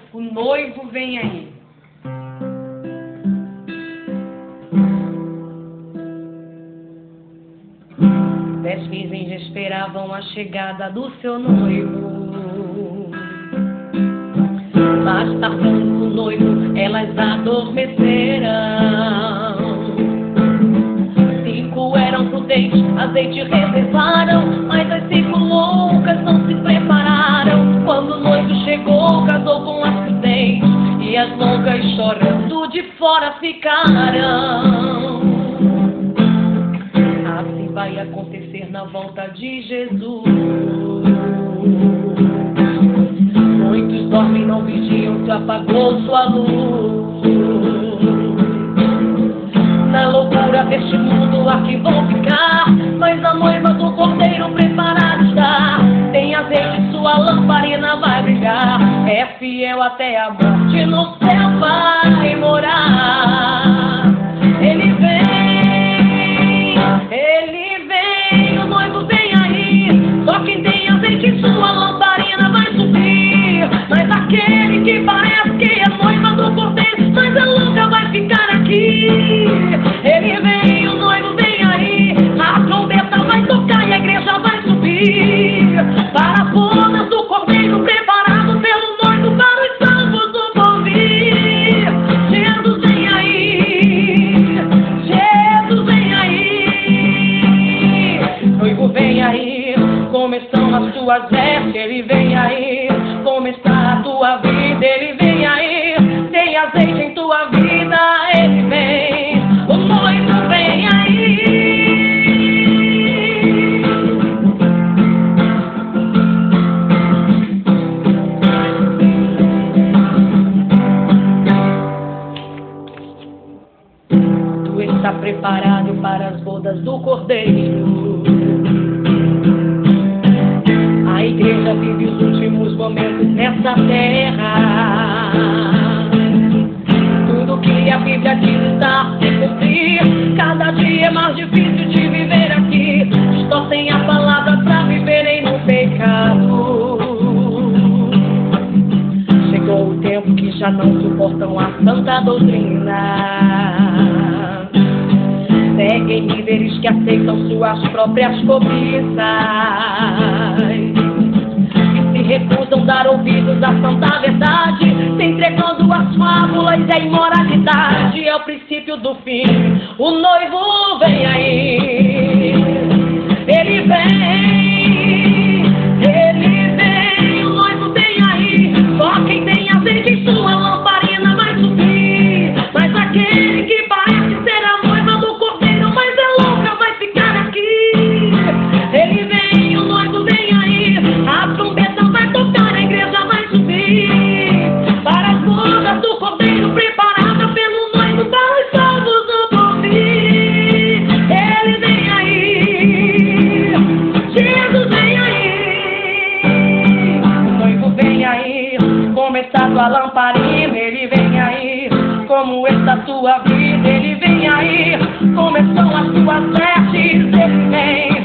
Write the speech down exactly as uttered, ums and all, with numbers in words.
O noivo vem aí. Dez virgens esperavam a chegada do seu noivo, mas tardando o noivo, elas adormeceram. Cinco eram prudentes, azeite reservaram, mas as cinco loucas não se prepararam. Quando o noivo chegou, casou com as prudentes, e as loucas chorando de fora ficaram. Assim vai acontecer na volta de Jesus. Muitos dormem, não vigiam, se apagou sua luz. Na loucura deste mundo aqui vão ficar, mas a noiva do Cordeiro preparada está. Tem azeite, sua lamparina vai brilhar. É fiel até a morte, no céu vai morar. Ele vem, ele vem, o noivo vem aí. Só quem tem azeite, sua lamparina vai subir. Mas aquele que parece que é noiva do Cordeiro, mas a louca vai ficar aqui. Ele vem, o noivo vem aí. A trombeta vai tocar e a igreja vai subir para as bodas do Cordeiro, preparado pelo noivo para os salvos do ouvir. Jesus vem aí, Jesus vem aí. Noivo vem aí, como estão as tuas vestes? Ele vem aí, como está a tua vida? Ele vem aí, tem azeite em tua vida? Ele vem, o noivo vem aí. Tu está preparado para as bodas do Cordeiro. A igreja vive os últimos momentos nessa terra. Tudo que a Bíblia diz está a se cumprir. Cada dia é mais difícil de viver aqui. Distorcem a palavra para viverem no pecado. Chegou o tempo que já não suportam a santa doutrina. Seguem líderes que aceitam suas próprias cobiças e se recusam a dar ouvidos à santa verdade, se entregando às fábulas e à imoralidade. É o princípio do fim, o noivo vem aí. Ele vem, ele vem, o noivo vem aí. Só quem tem azeite em sua lamparina vai subir. Mas aquele que parece ser a noiva do Cordeiro, mas é louca, vai ficar aqui. Ele vem, o noivo vem aí. A trombeta vai tocar, a igreja vai subir para as bodas do Cordeiro, preparada pelo noivo para os salvos do ouvir. Ele vem aí, Jesus vem aí. O noivo vem aí, como está tua lamparina? Ele vem aí, como está tua vida? Ele vem aí, como estão as tuas vestes? Ele vem.